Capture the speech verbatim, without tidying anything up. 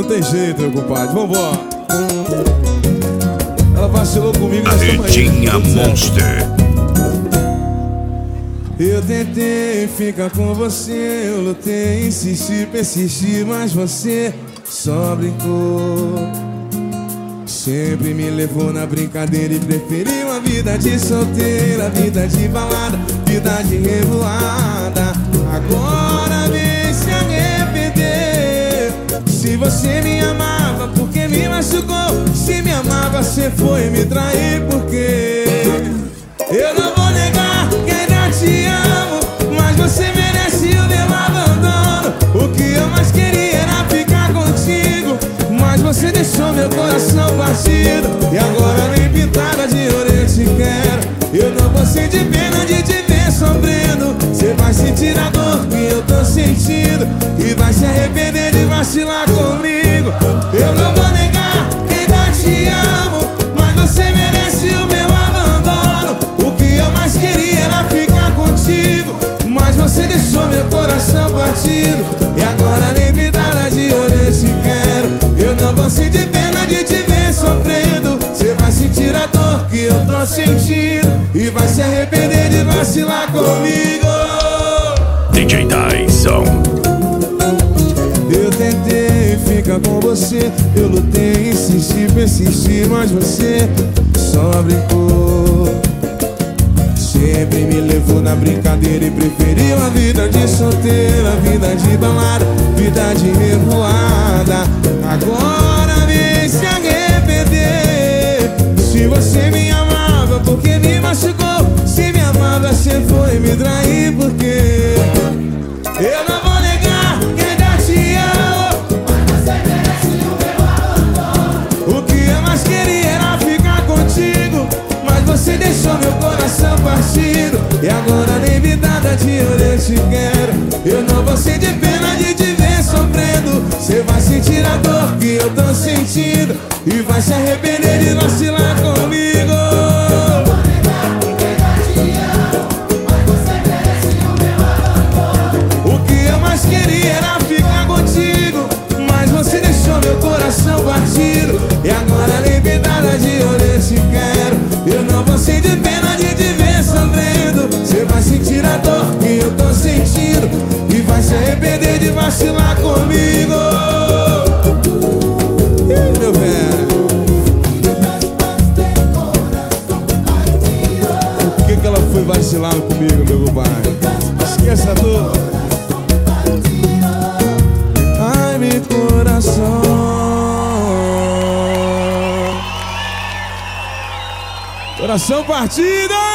Não tem jeito, meu compadre, vambora. Ela vacilou comigo. A Retinha Monster. Eu tentei ficar com você, eu lutei, insisti, persisti, mas você só brincou. Sempre me levou na brincadeira e preferiu a vida de solteira, vida de balada, vida de revoada. Agora vem se arrepender. Se você me amava, porque me machucou? Se me amava, você foi me trair, porque eu não vou negar que ainda te amo, mas você merece o meu abandono. O que eu mais queria era ficar contigo, mas você deixou meu coração partido. E agora nem pintada de ouro eu te quero. Eu não vou sentir pena de te ver sofrendo. Você vai sentir a dor que eu tô sentindo e vai se arrepender de vacilar comigo. Eu não vou negar que ainda te amo, mas você merece o meu abandono. O que eu mais queria era ficar contigo, mas você deixou meu coração partido. E agora nem pintada de ouro eu te quero. Eu não vou sentir pena de te ver sofrendo. Você vai sentir a dor que eu tô sentindo e vai se arrepender de vacilar comigo. D J Tyson. Eu tentei ficar com você, eu lutei, insisti, persisti, mas você só brincou. Sempre me levou na brincadeira e preferiu a vida de solteira, vida de balada, vida de revoada. Agora vem se arrepender. Se você me amava, porque me machucou? Se me amava, você foi me trair, porque eu não vou negar que ainda te amo, mas você merece o meu abandono. O que eu mais queria era ficar contigo, mas você deixou meu coração partido. E agora nem vidada de ouro eu te quero. Eu não vou sentir pena de te ver sofrendo. Você vai sentir a dor que eu tô sentindo e vai se arrepender de vacilar comigo. O que eu mais queria era ficar contigo, mas você deixou meu coração partido. E agora nem vidada de ouro eu te quero. Eu não vou sentir pena de te ver sofrendo. Você vai sentir a dor que eu tô sentindo e vai se arrepender de vacilar comigo. Ih, meu velho, por que que ela foi vacilar comigo, meu compadre? Esqueça a dor. Ai, meu coração. Coração partido!